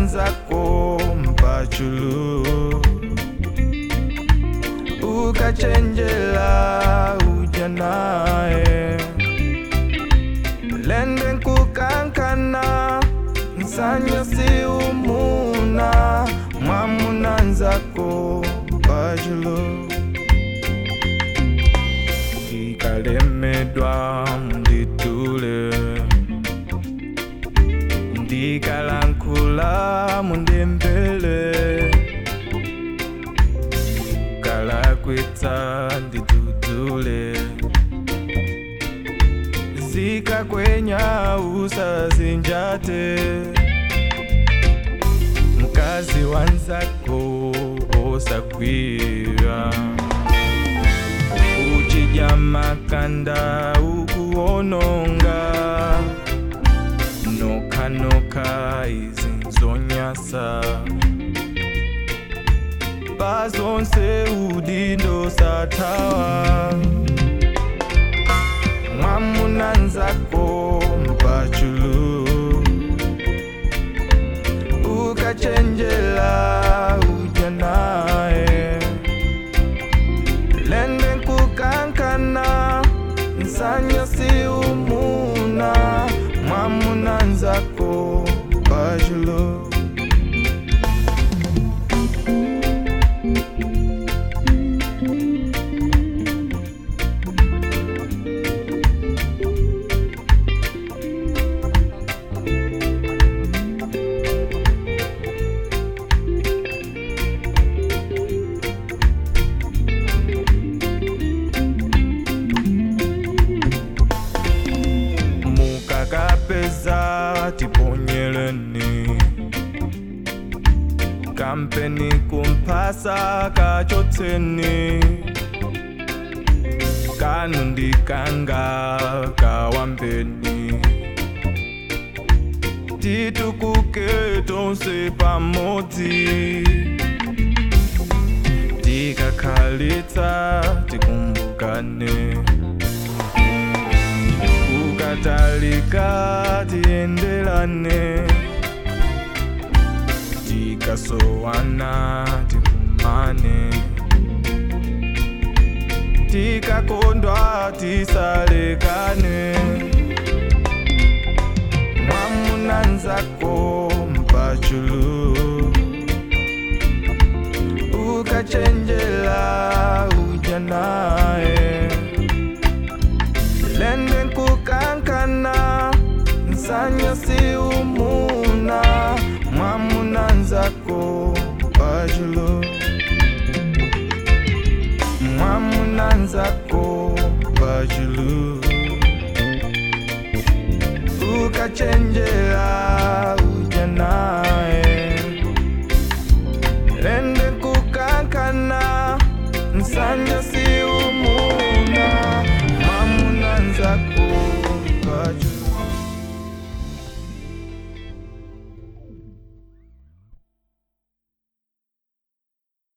nzako mpachulu ukachenjela ujanae lende nkukankana nsanyo si umuna mwamuna nzako mpachulu ikalemedwa munditule ndikalankula mundembele kalakwita ndidudule zikakwenya usazinjate mkazi wanzako osagwira uchidya makanda ukuononga noka izinzonyasa bazonse udindo satawa mwamuna nzako mpachulu ukachenjela ujanae lende nkukankana nsanyo si umuna mwamuna nzako mpachulu tiponyeleni kampeni kumpasa kachotseni kanundikanga kawambeni titukuke tonse pamodzi tikakhalitsa tikumbukane ukatalika tiendelane tikasowana tikumane tikakondwa tisalekane mwamuna nzako mpachulu ukachenjela ujanae lende nkukankana nsanyo si umuna mwamuna nzako mpachulu mwamuna nzako mpachulu ukachenjela